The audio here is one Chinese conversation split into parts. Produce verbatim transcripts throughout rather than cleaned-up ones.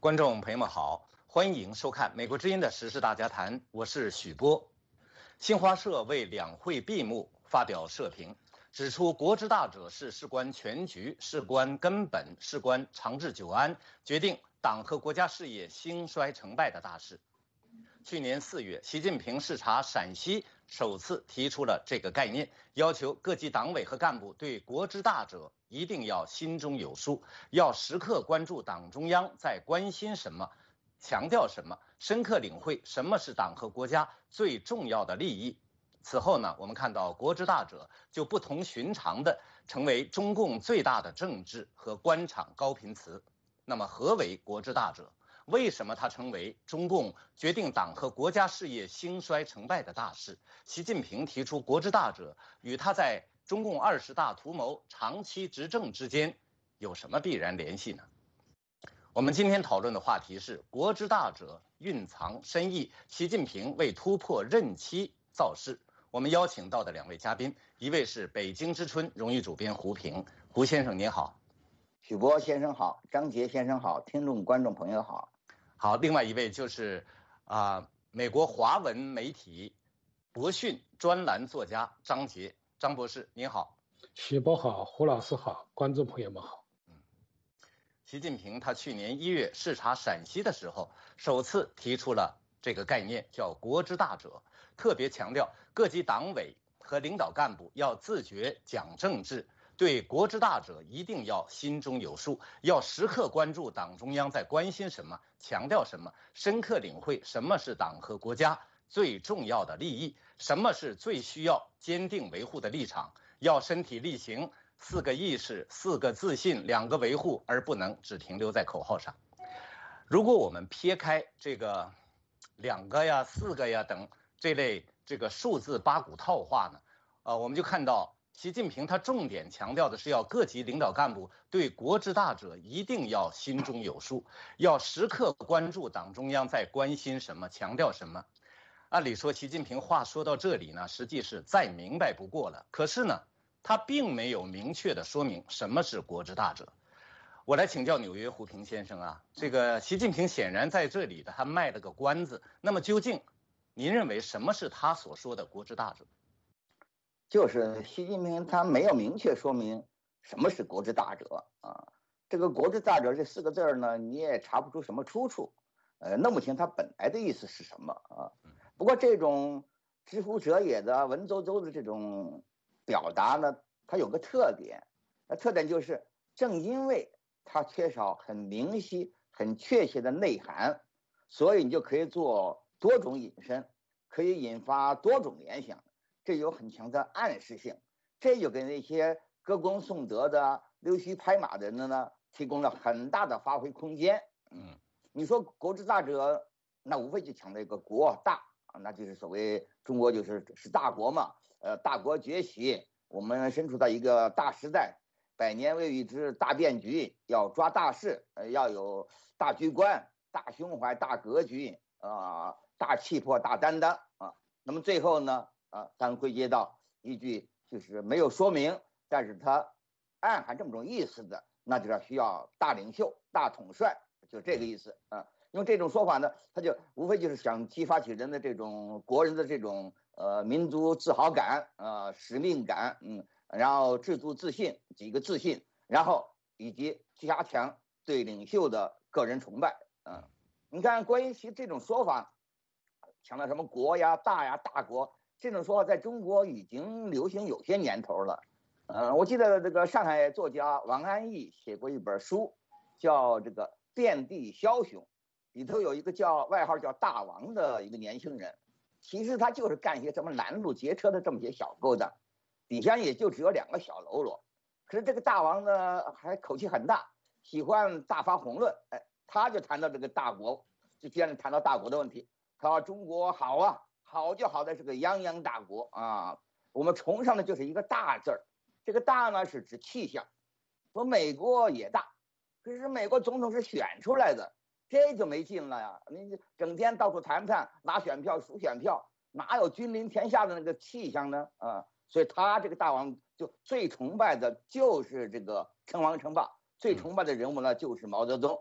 观众朋友们好，欢迎收看美国之音的时事大家谈，我是许波。新华社为两会闭幕发表社评，指出国之大者是事关全局、事关根本、事关长治久安，决定党和国家事业兴衰成败的大事。去年四月，习近平视察陕西，首次提出了这个概念，要求各级党委和干部对国之大者一定要心中有数，要时刻关注党中央在关心什么，强调什么，深刻领会什么是党和国家最重要的利益。此后呢，我们看到国之大者就不同寻常的成为中共最大的政治和官场高频词。那么何为国之大者？为什么它成为中共决定党和国家事业兴衰成败的大事？习近平提出国之大者与他在中共二十大图谋长期执政之间有什么必然联系呢？我们今天讨论的话题是国之大者蕴藏深意，习近平为突破任期造势。我们邀请到的两位嘉宾，一位是北京之春荣誉主编胡平，胡先生您好。 许波先生好，张杰先生好，听众观众朋友好。 好，另外一位就是啊、呃，美国华文媒体博讯专栏作家张杰，张博士您好。 许波好，胡老师好，观众朋友们好。 嗯，习近平他去年一月视察陕西的时候，首次提出了这个概念，叫国之大者，特别强调各级党委和领导干部要自觉讲政治。对国之大者一定要心中有数，要时刻关注党中央在关心什么，强调什么，深刻领会什么是党和国家最重要的利益，什么是最需要坚定维护的立场，要身体力行，四个意识，四个自信，两个维护，而不能只停留在口号上。如果我们撇开这个两个呀、四个呀等这类这个数字八股套话呢，呃，我们就看到习近平他重点强调的是要各级领导干部对国之大者一定要心中有数，要时刻关注党中央在关心什么，强调什么。按理说习近平话说到这里呢，实际是再明白不过了，可是呢他并没有明确的说明什么是国之大者。我来请教纽约胡平先生啊，这个习近平显然在这里的他卖了个关子，那么究竟您认为什么是他所说的国之大者？ 就是习近平他没有明确说明什么是国之大者啊，这个国之大者这四个字呢，你也查不出什么出处，呃，弄不清他本来的意思是什么啊。不过这种知乎者也的文绉绉的这种表达呢，它有个特点，那特点就是正因为它缺少很明晰、很确切的内涵，所以你就可以做多种引申，可以引发多种联想。这有很强的暗示性，这就给那些歌功颂德的、溜须拍马的人呢，提供了很大的发挥空间。嗯，你说国之大者，那无非就强调一个国大，那就是所谓中国就是是大国嘛。呃，大国崛起，我们身处在一个大时代，百年未遇之大变局，要抓大事，呃，要有大局观、大胸怀、大格局啊、呃，大气魄、大担当啊。那么最后呢？啊，当归结到一句就是没有说明，但是它暗含这么种意思的，那就是需要大领袖、大统帅，就这个意思啊。用这种说法呢，他就无非就是想激发起人的这种国人的这种呃民族自豪感、呃使命感，嗯，然后制度自信几个自信，然后以及加强对领袖的个人崇拜啊。你看，关于其这种说法，强调什么国呀、大呀、大国。这种说法在中国已经流行有些年头了，呃，我记得这个上海作家王安忆写过一本书，叫这个《遍地枭雄》，里头有一个叫外号叫大王的一个年轻人，其实他就是干一些什么拦路劫车的这么些小勾当，底下也就只有两个小喽啰，可是这个大王呢还口气很大，喜欢大发宏论，哎，他就谈到这个大国，就接着谈到大国的问题，他说中国好啊。好就好在是个泱泱大国啊，我们崇尚的就是一个大字儿，这个大呢是指气象，说美国也大，可是美国总统是选出来的，这就没劲了呀，你整天到处谈判拿选票数选票，哪有君临天下的那个气象呢啊？所以他这个大王就最崇拜的就是这个称王称霸，最崇拜的人物呢就是毛泽东。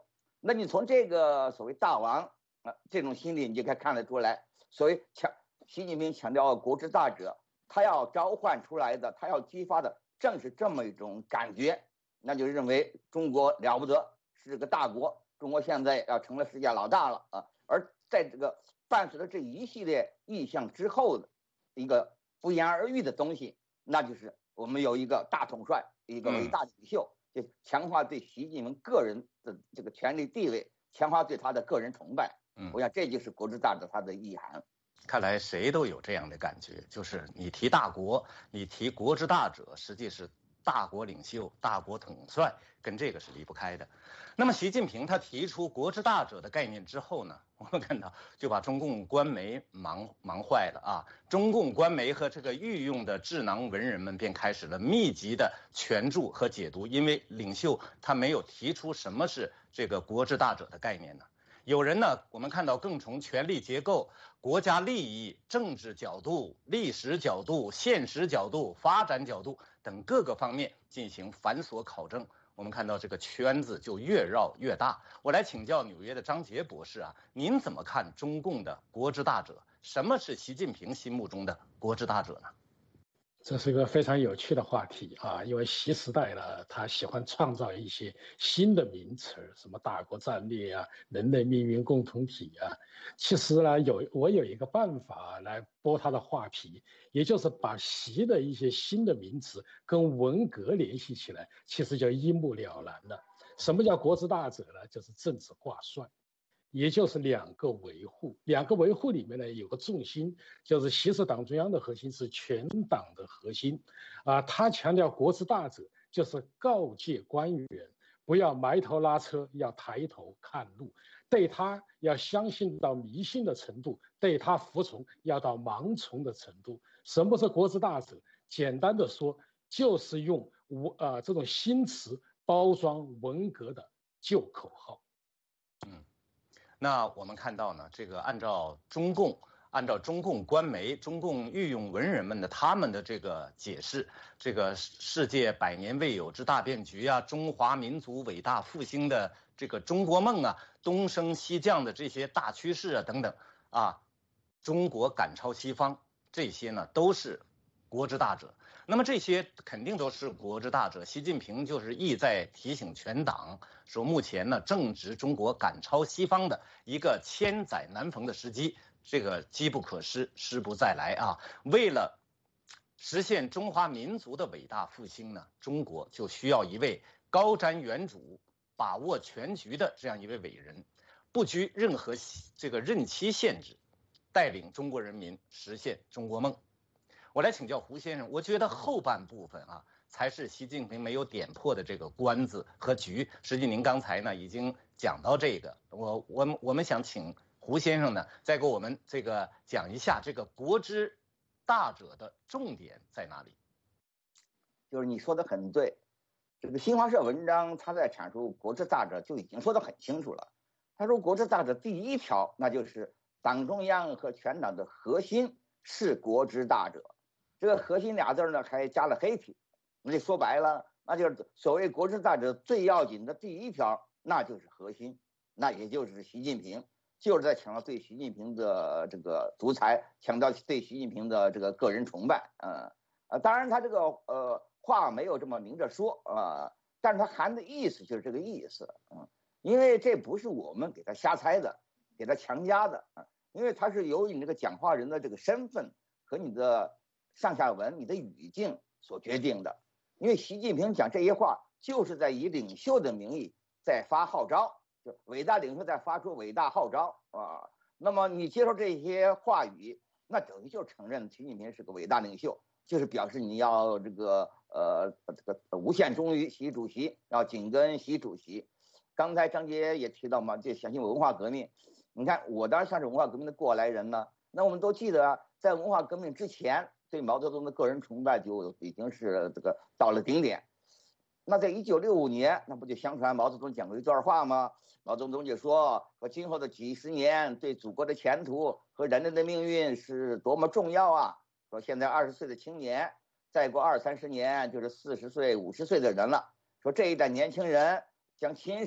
那你从这个所谓大王啊这种心理，你就可以看得出来，所谓强习近平强调国之大者，他要召唤出来的，他要激发的正是这么一种感觉，那就认为中国了不得，是个大国，中国现在要成了世界老大了啊！而在这个伴随着这一系列意向之后的一个不言而喻的东西，那就是我们有一个大统帅，一个伟大领袖，就强化对习近平个人的这个权力地位，强化对他的个人崇拜。嗯，我想这就是国之大者它的意涵。 看来谁都有这样的感觉，就是你提大国，你提国之大者，实际是大国领袖、大国统帅，跟这个是离不开的。那么习近平他提出国之大者的概念之后呢，我们看到就把中共官媒忙忙坏了啊！中共官媒和这个御用的智囊文人们便开始了密集的权注和解读，因为领袖他没有提出什么是这个国之大者的概念呢。有人呢，我们看到更从权力结构、国家利益、政治角度、历史角度、现实角度、发展角度等各个方面进行繁琐考证。我们看到这个圈子就越绕越大。我来请教纽约的张杰博士啊，您怎么看中共的国之大者？什么是习近平心目中的国之大者呢？ 这是一个非常有趣的话题啊，因为习时代呢，他喜欢创造一些新的名词，什么大国战略啊、人类命运共同体啊。其实呢，有我有一个办法来拨他的话题，也就是把习的一些新的名词跟文革联系起来，其实就一目了然了。什么叫国之大者呢？就是政治挂帅。也就是两个维护，两个维护里面呢有个重心，就是习是党中央的核心，是全党的核心，啊，他强调国之大者，就是告诫官员不要埋头拉车，要抬头看路，对他要相信到迷信的程度，对他服从要到盲从的程度。什么是国之大者？简单的说，就是用呃这种新词包装文革的旧口号。 嗯。那我们看到呢，这个按照中共，按照中共官媒、中共御用文人们的他们的这个解释，这个世界百年未有之大变局啊，中华民族伟大复兴的这个中国梦啊，东升西降的这些大趋势啊等等啊，中国赶超西方，这些呢都是国之大者。那么这些肯定都是国之大者，习近平就是意在提醒全党说，目前呢正值中国赶超西方的一个千载难逢的时机，这个机不可失，失不再来啊！为了实现中华民族的伟大复兴呢，中国就需要一位高瞻远瞩、把握全局的这样一位伟人，不拘任何这个任期限制，带领中国人民实现中国梦。我来请教胡先生，我觉得后半部分啊，才是习近平没有点破的这个关子和局。实际您刚才呢已经讲到这个，我我我们想请胡先生呢再给我们这个讲一下这个国之大者的重点在哪里。 就是你说的很对，这个新华社文章他在阐述国之大者就已经说得很清楚了。他说国之大者第一条，那就是党中央和全党的核心是国之大者。这个核心俩字呢还加了黑体，那就说白了，那就是所谓国之大者最要紧的第一条，那就是核心，那也就是习近平，就是在强调对习近平的这个独裁，强调对习近平的这个个人崇拜。呃呃，当然他这个呃话没有这么明着说啊、呃，但是他含的意思就是这个意思。嗯，因为这不是我们给他瞎猜的，给他强加的啊，因为他是由你这个讲话人的这个身份和你的上下文、你的语境所决定的。因为习近平讲这些话，就是在以领袖的名义在发号召，就伟大领袖在发出伟大号召啊。那么你接受这些话语，那等于就承认习近平是个伟大领袖，就是表示你要这个呃这个无限忠于习主席，要紧跟习主席。刚才张杰也提到嘛，这相信文化革命。你看我当然算是文化革命的过来人呢，那我们都记得啊，在文化革命之前，对毛泽东的个人崇拜就已经是这个到了顶点。那在一九六五年，那不就相传毛泽东讲过一段话吗？毛泽东就说说今后的几十年对祖国的前途和人类的命运是多么重要啊！说现在二十岁的青年，再过二三十年就是四十岁、五十岁的人了。说这一代年轻人将亲手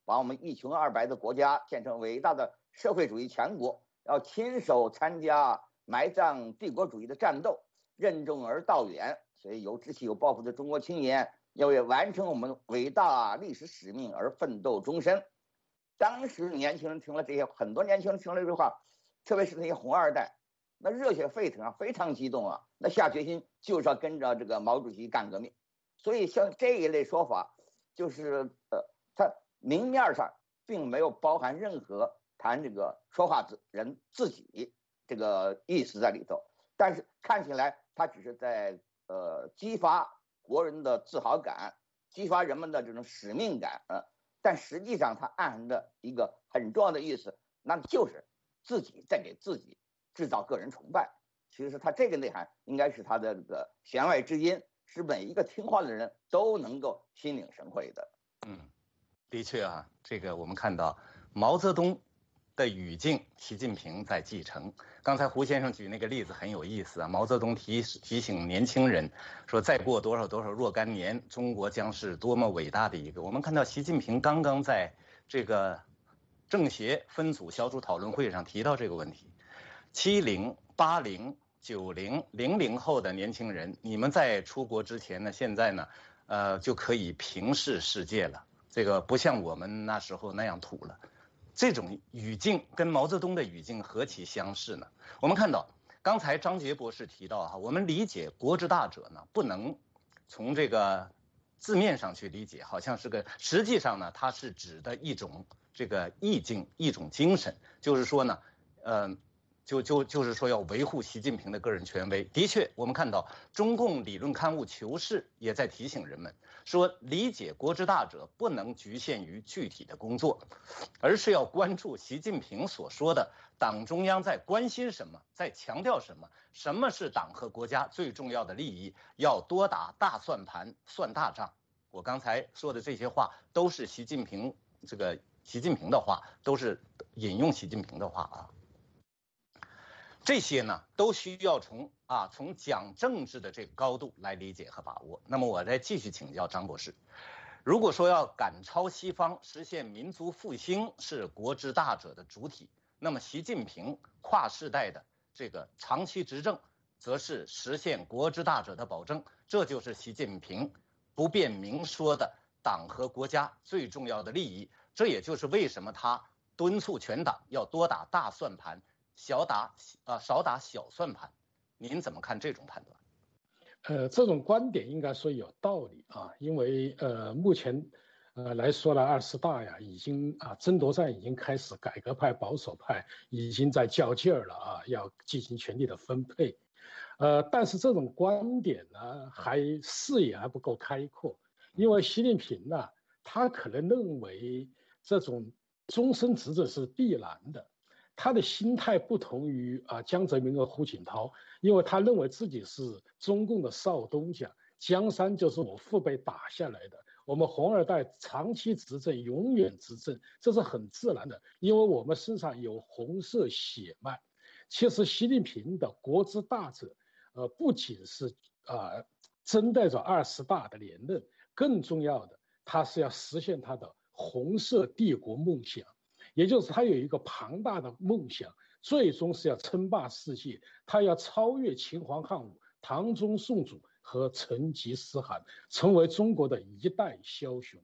把我们一穷二白的国家建成伟大的社会主义强国，要亲手参加埋葬帝国主义的战斗，任重而道远。所以有志气有抱负的中国青年要为完成我们伟大历史使命而奋斗终身。当时年轻人听了这些，很多年轻人听了这句话，特别是那些红二代，那热血沸腾啊，非常激动啊，那下决心就是要跟着这个毛主席干革命。所以像这一类说法，就是呃，它明面上并没有包含任何谈这个说话人自己这个意思在里头，但是看起来他只是在呃激发国人的自豪感，激发人们的这种使命感啊、呃，但实际上它暗含的一个很重要的意思，那就是自己在给自己制造个人崇拜。其实他这个内涵应该是他的这个弦外之音，是每一个听话的人都能够心领神会的。 嗯，的确啊，这个我们看到毛泽东的语境，习近平在继承。刚才胡先生举那个例子很有意思啊，毛泽东提提醒年轻人说，再过多少多少若干年，中国将是多么伟大的一个。我们看到习近平刚刚在这个政协分组小组讨论会上提到这个问题，七零、八零、九零、零零后的年轻人，你们在出国之前呢，现在呢，呃，就可以平视世界了。这个不像我们那时候那样土了。这种语境跟毛泽东的语境何其相似呢？我们看到刚才张杰博士提到哈，我们理解国之大者呢，不能从这个字面上去理解，好像是个，实际上呢，它是指的一种这个意境，一种精神，就是说呢，呃。就就就是说要维护习近平的个人权威。的确，我们看到中共理论刊物《求是》也在提醒人们说，理解国之大者不能局限于具体的工作，而是要关注习近平所说的党中央在关心什么，在强调什么，什么是党和国家最重要的利益，要多打大算盘，算大账。我刚才说的这些话都是习近平这个习近平的话，都是引用习近平的话啊。这些呢，都需要从啊从讲政治的这个高度来理解和把握。那么我再继续请教张博士，如果说要赶超西方，实现民族复兴是国之大者的主体，那么习近平跨世代的这个长期执政，则是实现国之大者的保证。这就是习近平不便明说的党和国家最重要的利益。这也就是为什么他敦促全党要多打大算盘，小打啊、呃、少打小算盘。您怎么看这种判断？ 呃，这种观点应该说有道理啊，因为呃目前呃来说呢，二十大呀已经啊争夺战已经开始，改革派保守派已经在较劲儿了啊，要进行权力的分配。呃，但是这种观点呢，还视野还不够开阔，因为习近平呢，他可能认为这种终身执政是必然的。他的心态不同于啊江泽民和胡锦涛，因为他认为自己是中共的少东家，江山就是我父辈打下来的，我们红二代长期执政，永远执政，这是很自然的，因为我们身上有红色血脉。其实习近平的国之大者，呃，不仅是啊、呃、针对着二十大的连任，更重要的，他是要实现他的红色帝国梦想。也就是他有一个庞大的梦想，最终是要称霸世界，他要超越秦皇汉武、唐宗宋祖和成吉思汗，成为中国的一代枭雄。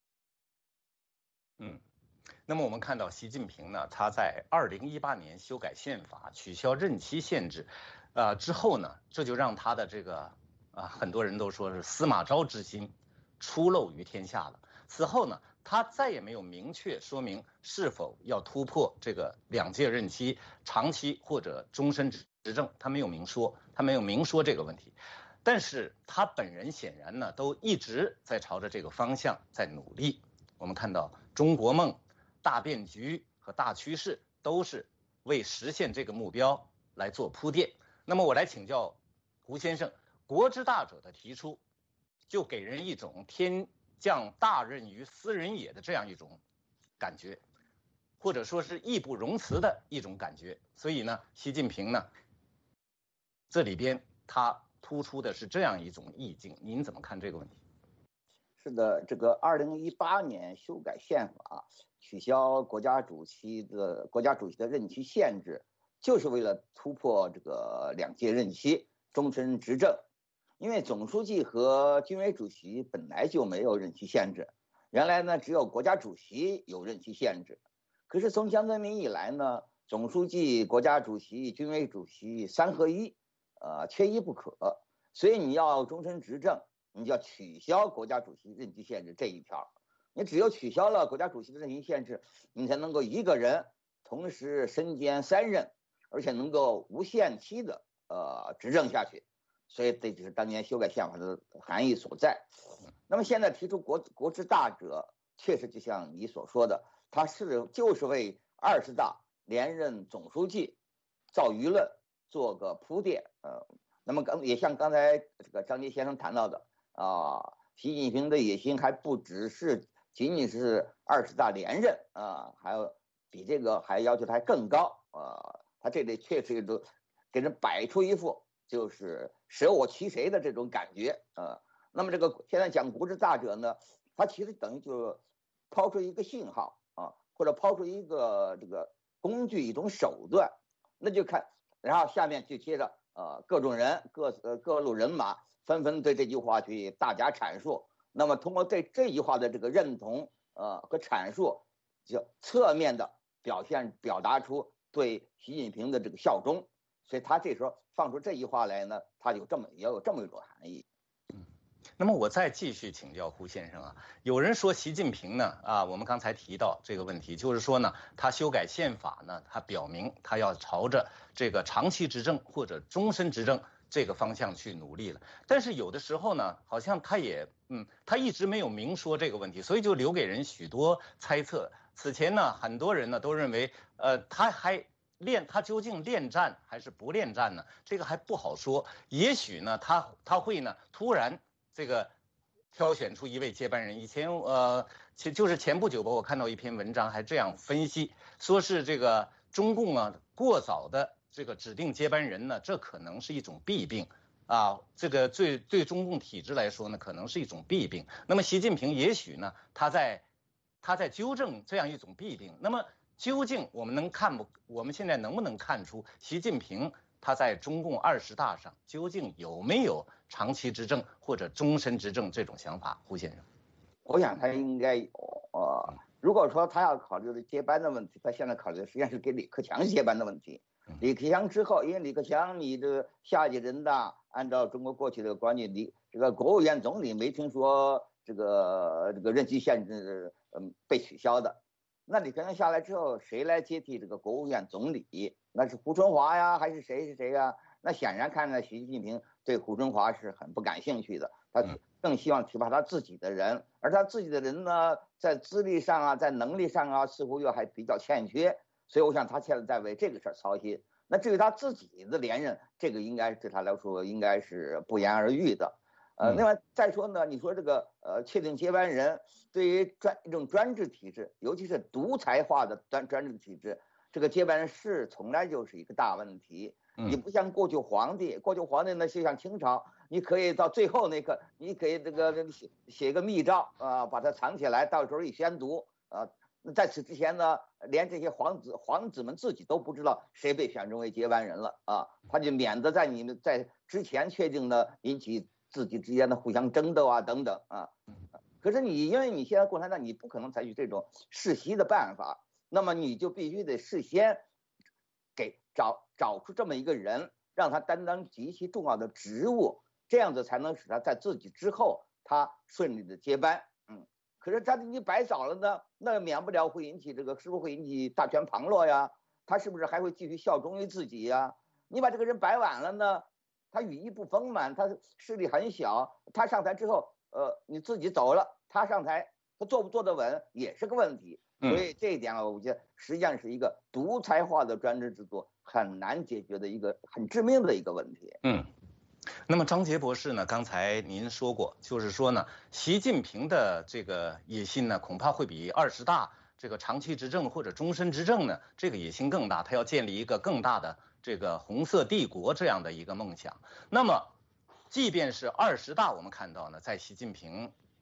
嗯，那么我们看到习近平呢，他在二零一八年修改宪法，取消任期限制，呃之后呢，这就让他的这个啊，很多人都说是司马昭之心出露于天下了。此后呢，他再也没有明确说明是否要突破这个两届任期、长期或者终身执政，他没有明说，他没有明说这个问题。但是他本人显然呢，都一直在朝着这个方向在努力。我们看到中国梦、大变局和大趋势都是为实现这个目标来做铺垫。那么我来请教胡先生，国之大者的提出，就给人一种天降大任于斯人也的这样一种感觉，或者说是义不容辞的一种感觉。所以呢，习近平呢，这里边他突出的是这样一种意境。您怎么看这个问题？ 是的，这个二零一八年修改宪法，取消国家主席的国家主席的任期限制，就是为了突破这个两届任期，终身执政。因为总书记和军委主席本来就没有任期限制，原来呢只有国家主席有任期限制。可是从江泽民以来呢，总书记、国家主席、军委主席三合一，呃，缺一不可。所以你要终身执政，你就要取消国家主席任期限制这一条。你只有取消了国家主席的任期限制，你才能够一个人同时身兼三任，而且能够无限期的呃执政下去。所以这就是当年修改宪法的含义所在。那么现在提出国国之大者，确实就像你所说的，他是就是为二十大连任总书记造舆论做个铺垫。呃，那么刚也像刚才这个张杰先生谈到的啊，习近平的野心还不只是仅仅是二十大连任啊，还有比这个还要求他还更高啊，他这里确实都给人摆出一副就是舍我其谁的这种感觉啊。那么这个现在讲国之大者呢，他其实等于就是抛出一个信号啊，或者抛出一个这个工具一种手段，那就看，然后下面就接着呃各种人各呃各路人马纷纷对这句话去大加阐述。那么通过对这句话的这个认同呃和阐述，就侧面的表现表达出对习近平的这个效忠。所以他这时候放出这句话来呢，他有这么也有这么一种含义。 嗯，那么我再继续请教胡先生啊，有人说习近平呢啊，我们刚才提到这个问题，就是说呢，他修改宪法呢，他表明他要朝着这个长期执政或者终身执政这个方向去努力了。但是有的时候呢，好像他也嗯，他一直没有明说这个问题，所以就留给人许多猜测。此前呢，很多人呢都认为，呃，他还。恋他究竟恋战还是不恋战呢？这个还不好说。也许呢，他他会呢突然这个挑选出一位接班人。以前呃，其就是前不久吧，我看到一篇文章还这样分析，说是这个中共啊过早的这个指定接班人呢，这可能是一种弊病啊。这个对对中共体制来说呢，可能是一种弊病。那么习近平也许呢，他在他在纠正这样一种弊病。那么。究竟我们能看不？我们现在能不能看出习近平他在中共二十大上究竟有没有长期执政或者终身执政这种想法？胡先生， 我想他应该有。呃，如果说他要考虑的接班的问题，他现在考虑的实际上是给李克强接班的问题。李克强之后，因为李克强你的下届人大，按照中国过去的观念，你这个国务院总理没听说这个这个任期限制嗯被取消的。那李克强下来之后，谁来接替这个国务院总理？那是胡春华呀，还是谁是谁呀？那显然看来，习近平对胡春华是很不感兴趣的，他更希望提拔他自己的人，而他自己的人呢，在资历上啊，在能力上啊，似乎又还比较欠缺，所以我想他现在在为这个事儿操心。那至于他自己的连任，这个应该对他来说应该是不言而喻的。呃，另外再说呢，你说这个呃，确定接班人对于专一种专制体制，尤其是独裁化的专专制体制，这个接班人是从来就是一个大问题。你不像过去皇帝，过去皇帝呢就像清朝，你可以到最后那个，你可以这个写写个密诏啊、呃，把它藏起来，到时候一宣读啊。呃、在此之前呢，连这些皇子皇子们自己都不知道谁被选中为接班人了啊，他就免得在你们在之前确定的引起自己之间的互相争斗啊等等啊。可是你因为你现在共产党你不可能采取这种世袭的办法，那么你就必须得事先给找找出这么一个人，让他担当极其重要的职务，这样子才能使他在自己之后他顺利的接班。嗯，可是他你白找了呢，那免不了会引起这个是不是会引起大权旁落呀？他是不是还会继续效忠于自己呀？你把这个人摆晚了呢，他羽翼不丰满，他势力很小，他上台之后，呃，你自己走了，他上台，他坐不坐得稳也是个问题。所以这一点啊，我觉得实际上是一个独裁化的专制制度很难解决的一个很致命的一个问题。 嗯，那么张杰博士呢，刚才您说过，就是说呢，习近平的这个野心呢，恐怕会比二十大这个长期执政或者终身执政呢，这个野心更大，他要建立一个更大的这个红色帝国这样的一个梦想。那么，即便是二十大，我们看到呢，在习近平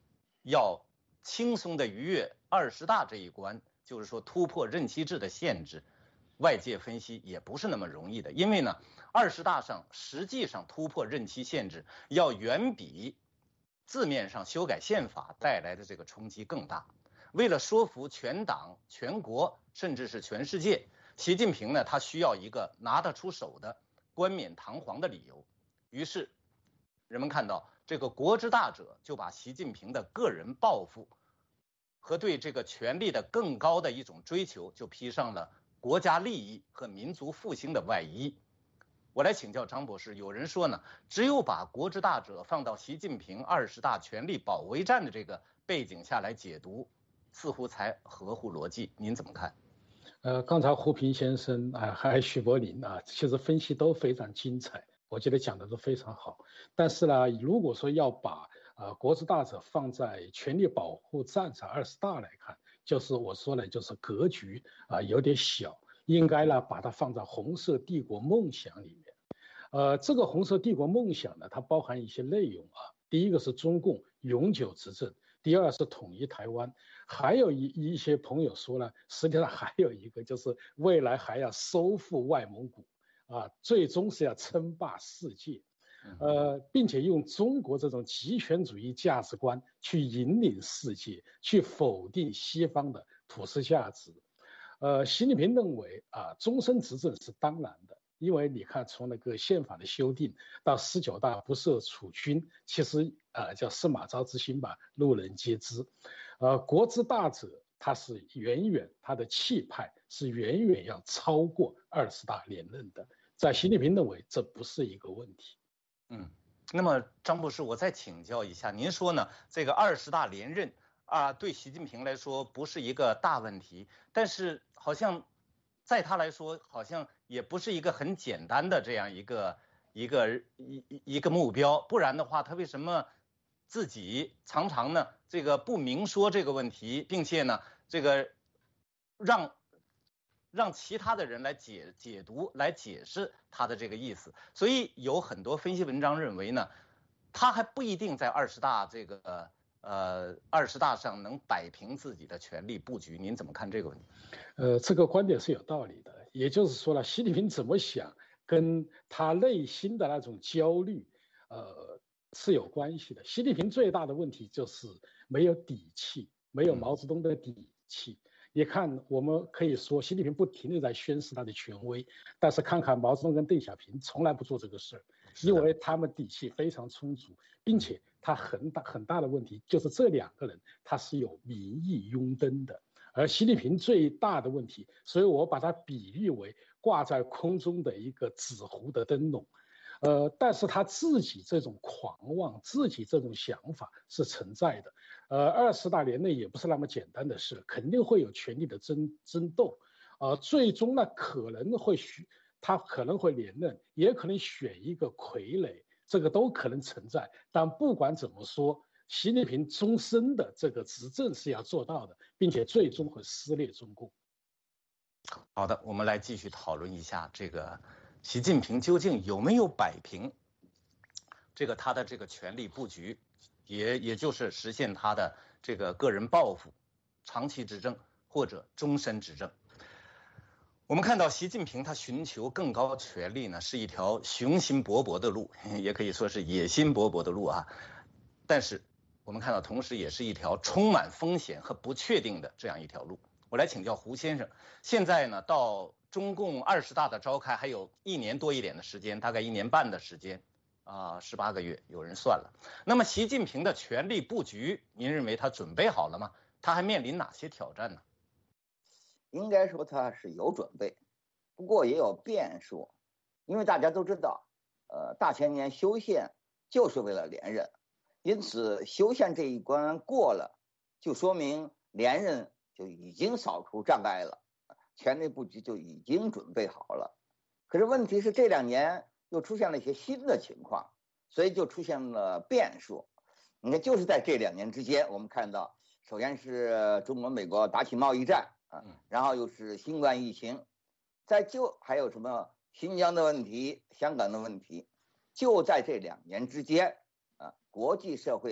要轻松的逾越二十大这一关，就是说突破任期制的限制，外界分析也不是那么容易的。因为呢，二十大上实际上突破任期限制要远比字面上修改宪法带来的这个冲击更大。为了说服全党、全国，甚至是全世界，习近平呢，他需要一个拿得出手的冠冕堂皇的理由。于是，人们看到这个国之大者就把习近平的个人抱负和对这个权力的更高的一种追求，就披上了国家利益和民族复兴的外衣。我来请教张博士，有人说呢，只有把国之大者放到习近平二十大权力保卫战的这个背景下来解读，似乎才合乎逻辑。您怎么看？ 呃，刚才胡平先生啊，还有许柏林啊，其实分析都非常精彩，我觉得讲的都非常好。但是呢，如果说要把呃国之大者放在权力保护战上二十大来看，就是我说了，就是格局啊有点小，应该呢把它放在红色帝国梦想里面。呃，这个红色帝国梦想呢，它包含一些内容啊。第一个是中共永久执政，第二是统一台湾，还有一一些朋友说呢，实际上还有一个就是未来还要收复外蒙古，啊，最终是要称霸世界，呃，并且用中国这种极权主义价值观去引领世界，去否定西方的普世价值。呃，习近平认为啊，终身执政是当然的。因为你看，从那个宪法的修订到十九大不设储君，其实呃叫司马昭之心吧，路人皆知。呃，国之大者，他是远远他的气派是远远要超过二十大连任的。在习近平认为这不是一个问题。 嗯，那么张博士，我再请教一下，您说呢？这个二十大连任啊，对习近平来说不是一个大问题，但是好像在他来说，好像也不是一个很简单的这样一个一个一一个目标，不然的话，他为什么自己常常呢这个不明说这个问题，并且呢这个让让其他的人来解解读来解释他的这个意思？所以有很多分析文章认为呢，他还不一定在二十大这个呃二十大上能摆平自己的权力布局。您怎么看这个问题？ 呃，这个观点是有道理的，也就是说了，习近平怎么想，跟他内心的那种焦虑，呃，是有关系的。习近平最大的问题就是没有底气，没有毛泽东的底气。你看，我们可以说，习近平不停地在宣示他的权威，但是看看毛泽东跟邓小平，从来不做这个事儿，因为他们底气非常充足，并且他很大很大的问题就是这两个人他是有民意拥灯的。而习近平最大的问题，所以我把它比喻为挂在空中的一个纸糊的灯笼，呃，但是他自己这种狂妄，自己这种想法是存在的，呃，二十大连任也不是那么简单的事，肯定会有权力的争争斗，呃，最终呢可能会选，他可能会连任，也可能选一个傀儡，这个都可能存在，但不管怎么说，习近平终身的这个执政是要做到的，并且最终会撕裂中共。 好的，我们来继续讨论一下这个习近平究竟有没有摆平这个他的这个权力布局，也也就是实现他的这个个人抱负，长期执政或者终身执政。我们看到习近平他寻求更高权力呢，是一条雄心勃勃的路，也可以说是野心勃勃的路啊。但是我们看到，同时也是一条充满风险和不确定的这样一条路。我来请教胡先生，现在呢，到中共二十大的召开还有一年多一点的时间，大概一年半的时间，啊，十八个月，有人算了。那么习近平的权力布局，您认为他准备好了吗？他还面临哪些挑战呢？ 应该说他是有准备，不过也有变数，因为大家都知道，呃，大前年修宪就是为了连任。因此，修宪这一关过了，就说明连任就已经扫除障碍了，权力布局就已经准备好了。可是问题是这两年又出现了一些新的情况，所以就出现了变数。你看，就是在这两年之间，我们看到，首先是中国美国打起贸易战啊，然后又是新冠疫情，再就还有什么新疆的问题、香港的问题，就在这两年之间。啊，国际社会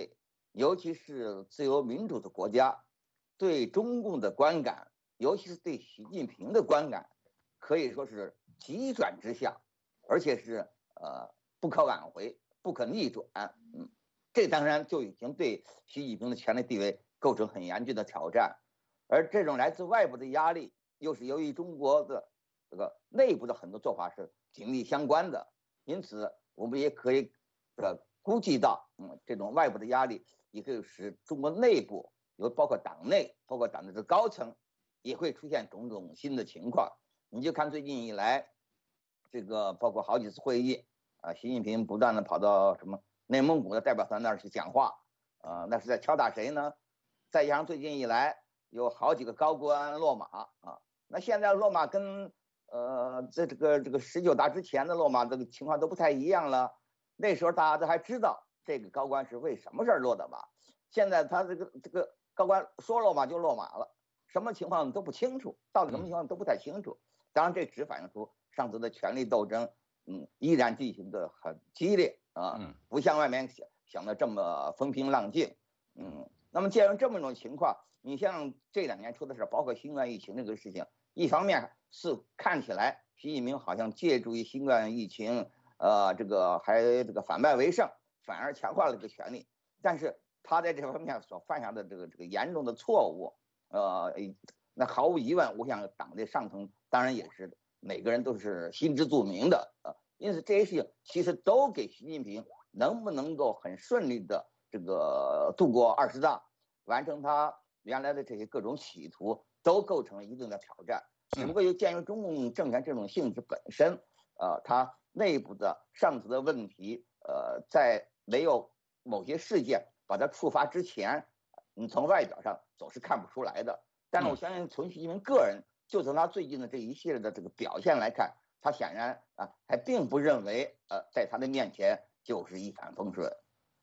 尤其是自由民主的国家，对中共的观感，尤其是对习近平的观感，可以说是急转直下，而且是呃不可挽回、不可逆转。嗯，这当然就已经对习近平的权力地位构成很严峻的挑战。而这种来自外部的压力，又是由于中国的这个内部的很多做法是紧密相关的，因此我们也可以呃估计到，嗯，这种外部的压力也会使中国内部，有包括党内，包括党内的高层，也会出现种种新的情况。你就看最近以来，这个包括好几次会议啊，习近平不断的跑到什么内蒙古的代表团那儿去讲话，啊，那是在敲打谁呢？再加上最近以来，有好几个高官落马啊，那现在落马跟呃在这个这个十九大之前的落马这个情况都不太一样了。那时候大家都还知道这个高官是为什么事儿落的马，现在他这个这个高官说落马就落马了，什么情况都不清楚，到底什么情况都不太清楚。当然，这只反映出上次的权力斗争，嗯，依然进行的很激烈啊，不像外面想想的这么风平浪静，嗯。那么，鉴于这么一种情况，你像这两年出的事，包括新冠疫情这个事情，一方面是看起来习近平好像借助于新冠疫情，呃，这个还这个反败为胜，反而强化了这个权力。但是他在这方面所犯下的这个这个严重的错误，呃，那毫无疑问，我想党的上层当然也是每个人都是心知肚明的啊。因此这些事情其实都给习近平能不能够很顺利的这个度过二十大，完成他原来的这些各种企图，都构成了一定的挑战。只不过又鉴于中共政权这种性质本身，呃，它内部的上层的问题，呃，在没有某些事件把它触发之前，你从外表上总是看不出来的。但是我相信，从习近平个人，就从他最近的这一系列的这个表现来看，他显然啊，还并不认为，呃，在他的面前就是一帆风顺。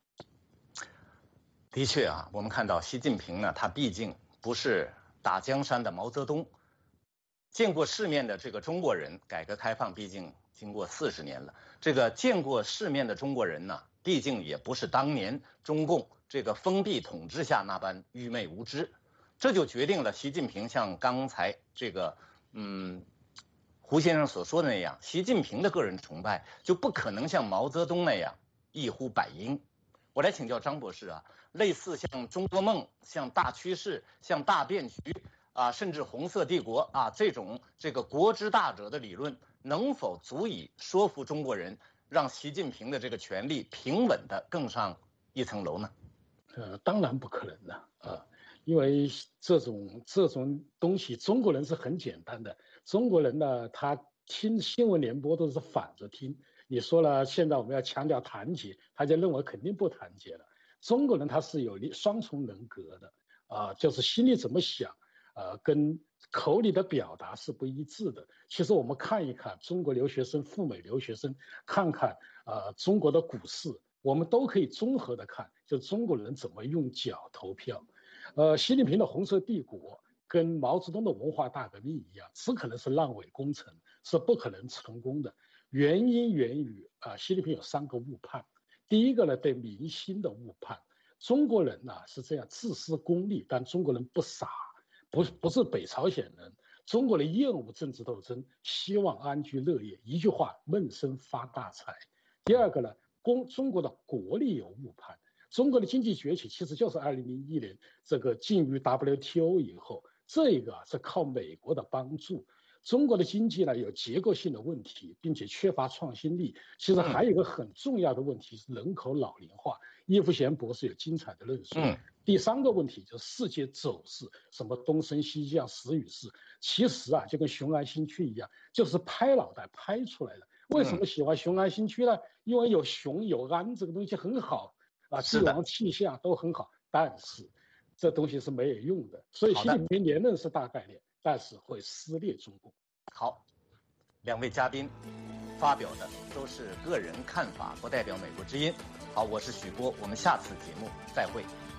的确啊，我们看到习近平呢，他毕竟不是打江山的毛泽东，见过世面的这个中国人，改革开放毕竟经过四十年了，这个见过世面的中国人呢，毕竟也不是当年中共这个封闭统治下那般愚昧无知，这就决定了习近平像刚才这个嗯胡先生所说的那样，习近平的个人崇拜就不可能像毛泽东那样一呼百应。我来请教张博士啊，类似像中国梦、像大趋势、像大变局啊，甚至红色帝国啊这种这个国之大者的理论，能否足以说服中国人，让习近平的这个权力平稳的更上一层楼呢？ 呃，当然不可能的啊，因为这种这种东西，中国人是很简单的。中国人呢，他听新闻联播都是反着听。你说了，现在我们要强调团结，他就认为肯定不团结了。中国人他是有双重人格的啊、呃，就是心里怎么想，呃，跟口里的表达是不一致的。其实我们看一看中国留学生、赴美留学生，看看呃中国的股市，我们都可以综合的看，就中国人怎么用脚投票。呃，习近平的红色帝国跟毛泽东的文化大革命一样，只可能是烂尾工程，是不可能成功的。原因源于啊、呃，习近平有三个误判。第一个呢，对民心的误判。中国人呢、啊、是这样自私功利，但中国人不傻，不不是北朝鲜人。中国人厌恶政治斗争，希望安居乐业，一句话，闷声发大财。第二个呢，公中国的国力有误判。中国的经济崛起其实就是二零零一年这个进入 W T O 以后，这个是靠美国的帮助。中国的经济呢有结构性的问题，并且缺乏创新力。其实还有一个很重要的问题是人口老龄化。叶福贤博士有精彩的论述。嗯、第三个问题就是世界走势，什么东升西降、时与势，其实啊就跟雄安新区一样，就是拍脑袋拍出来的。为什么喜欢雄安新区呢？因为有雄有安，这个东西很好啊，帝王气象都很好，但是这东西是没有用的。所以习近平连任是大概率，但是会撕裂中共。 好，两位嘉宾发表的都是个人看法，不代表美国之音。好，我是许波，我们下次节目再会。